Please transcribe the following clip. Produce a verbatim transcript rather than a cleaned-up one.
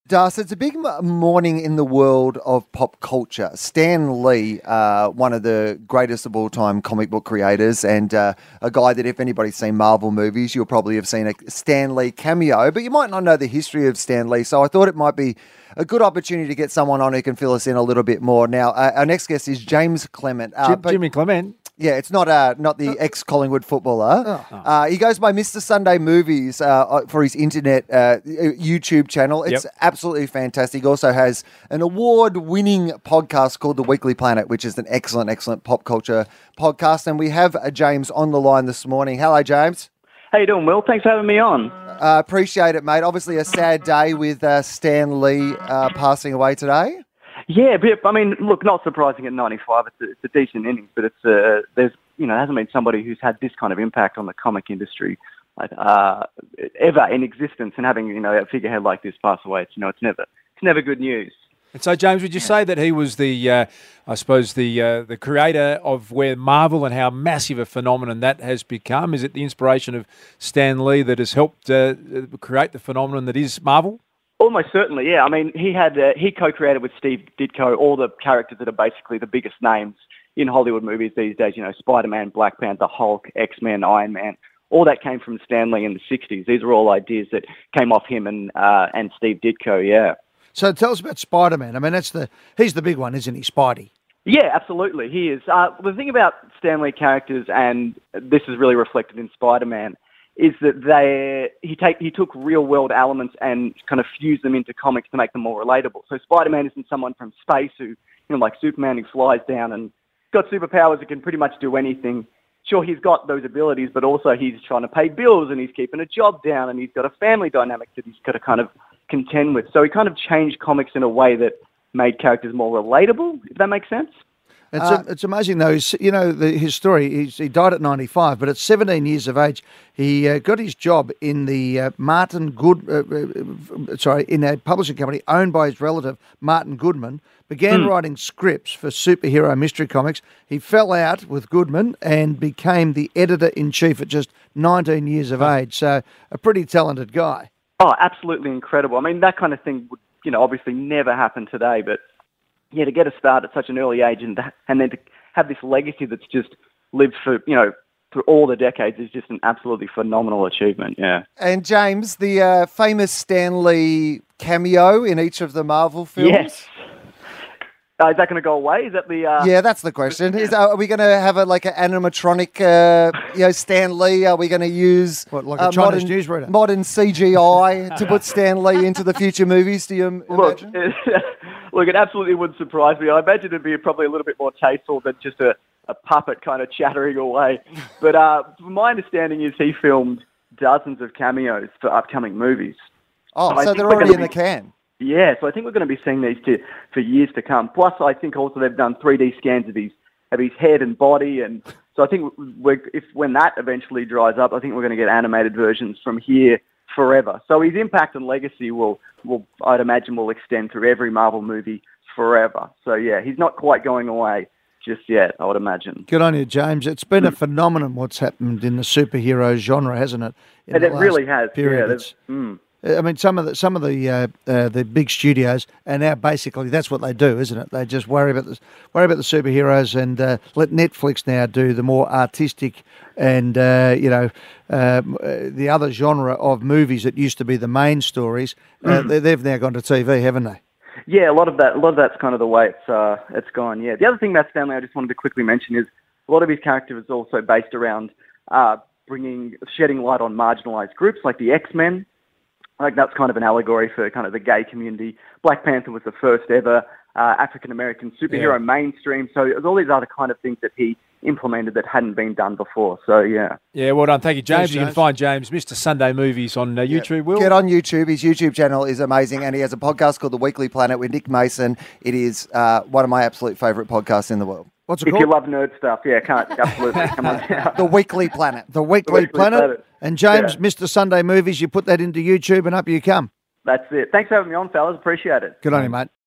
Das, it's a big m- morning in the world of pop culture. Stan Lee, uh, one of the greatest of all time comic book creators, and uh, a guy that if anybody's seen Marvel movies, you'll probably have seen a Stan Lee cameo, but you might not know the history of Stan Lee. So I thought it might be a good opportunity to get someone on who can fill us in a little bit more. Now, uh, our next guest is James Clement. Uh, Jim, but- Jimmy Clement. Yeah, it's not uh, not the ex-Collingwood footballer. Oh. Uh, he goes by Mister Sunday Movies uh, for his internet uh, YouTube channel. It's Yep. absolutely fantastic. He also has an award-winning podcast called The Weekly Planet, which is an excellent, excellent pop culture podcast. And we have uh, James on the line this morning. Hello, James. How you doing, Will? Thanks for having me on. Uh, appreciate it, mate. Obviously a sad day with uh, Stan Lee uh, passing away today. Yeah, but I mean, look, not surprising at ninety-five. It's a, it's a decent innings, but it's uh, there's you know hasn't been somebody who's had this kind of impact on the comic industry uh, ever in existence, and having you know a figurehead like this pass away, it's you know it's never it's never good news. And so, James, would you say that he was the, uh, I suppose, the uh, the creator of where Marvel and how massive a phenomenon that has become? Is it the inspiration of Stan Lee that has helped uh, create the phenomenon that is Marvel? Almost certainly, yeah. I mean, he had uh, he co-created with Steve Ditko all the characters that are basically the biggest names in Hollywood movies these days. You know, Spider-Man, Black Panther, Hulk, X-Men, Iron Man. All that came from Stan Lee in the sixties. These are all ideas that came off him and uh, and Steve Ditko. Yeah. So tell us about Spider-Man. I mean, that's the he's the big one, isn't he, Spidey? Yeah, absolutely, he is. Uh, the thing about Stan Lee characters, and this is really reflected in Spider-Man, is that they he take he took real world elements and kind of fused them into comics to make them more relatable. So Spider-Man isn't someone from space who, you know, like Superman who flies down and got superpowers that can pretty much do anything. Sure, he's got those abilities, but also he's trying to pay bills and he's keeping a job down and he's got a family dynamic that he's got to kind of contend with. So he kind of changed comics in a way that made characters more relatable, if that makes sense. It's, Uh, a, it's amazing, though. He's, you know, the, his story, he's, he died at ninety-five, but at seventeen years of age, he uh, got his job in the uh, Martin Good, uh, uh, sorry, in a publishing company owned by his relative, Martin Goodman, began Mm. writing scripts for superhero mystery comics. He fell out with Goodman and became the editor-in-chief at just nineteen years of age, so a pretty talented guy. Oh, absolutely incredible. I mean, that kind of thing would, you know, obviously never happen today, but yeah, to get a start at such an early age and and then to have this legacy that's just lived for, you know, through all the decades is just an absolutely phenomenal achievement, yeah. And James, the uh, famous Stan Lee cameo in each of the Marvel films. Yes. Uh, is that going to go away? Is that the... Uh... Yeah, that's the question. Is uh, are we going to have a like an animatronic, uh, you know, Stan Lee? Are we going to use What, like a uh, Chinese modern, newsreader? modern C G I to put Stan Lee into the future movies? Do you Look, imagine? look, it absolutely wouldn't surprise me. I imagine it'd be probably a little bit more tasteful than just a, a puppet kind of chattering away. But uh, my understanding is he filmed dozens of cameos for upcoming movies. Oh, I so think they're we're already in gonna the be- can. Yeah, so I think we're going to be seeing these to, for years to come. Plus, I think also they've done three D scans of his of his head and body, and so I think we're, if when that eventually dries up, I think we're going to get animated versions from here forever. So his impact and legacy will, will I'd imagine, will extend through every Marvel movie forever. So yeah, he's not quite going away just yet, I would imagine. Good on you, James. It's been a phenomenon what's happened in the superhero genre, hasn't it? in And the it last really has. period? Yeah, It's- there's- mm. I mean, some of the some of the uh, uh, the big studios are now basically that's what they do, isn't it? They just worry about the worry about the superheroes and uh, let Netflix now do the more artistic and uh, you know uh, the other genre of movies that used to be the main stories. Uh, they, they've now gone to T V, haven't they? Yeah, a lot of that. A lot of that's kind of the way it's uh, it's gone. Yeah. The other thing about Stanley, I just wanted to quickly mention is a lot of his character is also based around uh, bringing shedding light on marginalised groups like the X-Men. I think that's kind of an allegory for kind of the gay community. Black Panther was the first ever uh, African-American superhero Yeah. mainstream. So there's all these other kind of things that he implemented that hadn't been done before. So, yeah. Yeah, well done. Thank you, James. Thanks, You can James. find James, Mister Sunday Movies, on uh, YouTube, Will. Get on YouTube. His YouTube channel is amazing, and he has a podcast called The Weekly Planet with Nick Mason. It is uh, one of my absolute favourite podcasts in the world. What's it If called? you love nerd stuff, yeah, can't absolutely come on down. The Weekly Planet. The Weekly, Weekly Planet. Planet. And James, Yeah. Mister Sunday Movies, you put that into YouTube and up you come. That's it. Thanks for having me on, fellas. Appreciate it. Good on you, mate.